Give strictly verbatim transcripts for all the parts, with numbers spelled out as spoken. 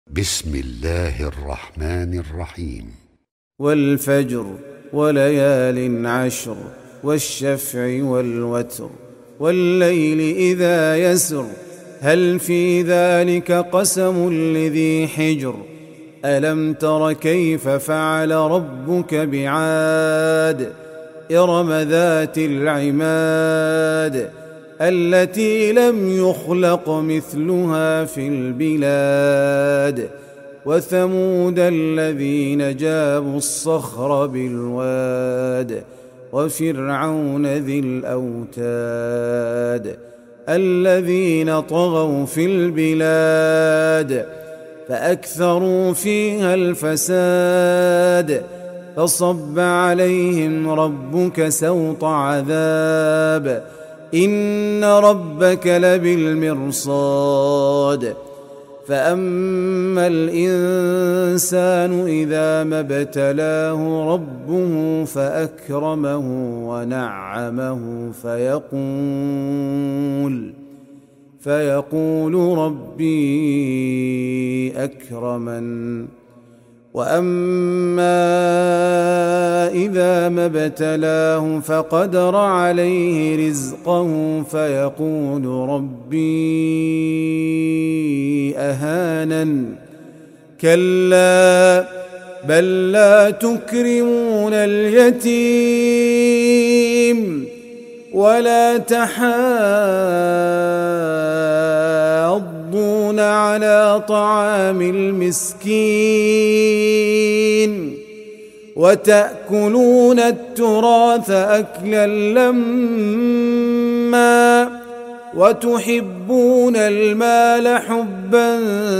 بسم الله الرحمن الرحيم. والفجر وليال عشر والشفع والوتر والليل إذا يسر هل في ذلك قسم لذي حجر ألم تر كيف فعل ربك بعاد إرم ذات العماد التي لم يخلق مثلها في البلاد وثمود الذين جابوا الصخر بالواد وفرعون ذي الأوتاد الذين طغوا في البلاد فأكثروا فيها الفساد فصب عليهم ربك سوط عذاب إن ربك لبالمرصاد فأما الإنسان إذا ما ابتلاه ربه فأكرمه ونعمه فيقول فيقول ربي أكرمن وأما إذا ما ابتلاه فقدر عليه رزقه فيقول ربي أهانن كلا بل لا تكرمون اليتيم ولا تحاضون على طعام المسكين وتأكلون التراث أكلا لما وتحبون المال حبا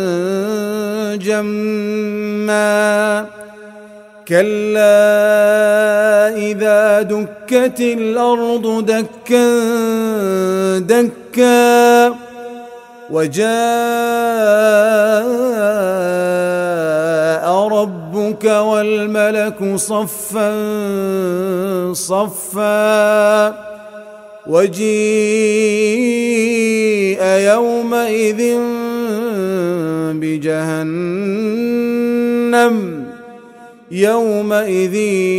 جما كلا إذا دكت الأرض دكا دكا وجاء ربك والملك صفا صفا وجيء يومئذ بجهنم يومئذ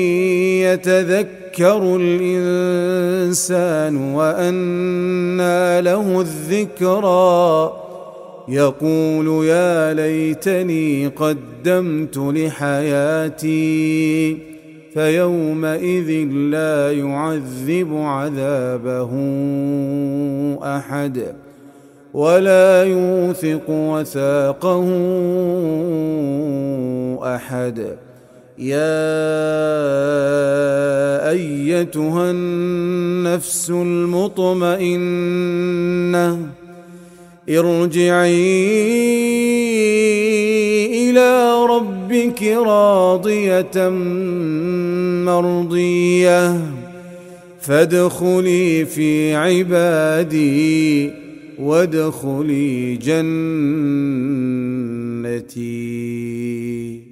يتذكر الإنسان وأنى له الذكرى يقول يا ليتني قدمت لحياتي فيومئذ لا يعذب عذابه أحد ولا يوثق وثاقه أحد يا أيتها النفس المطمئنة ارجعي إلى ربك راضية مرضية فادخلي في عبادي وادخلي جنتي.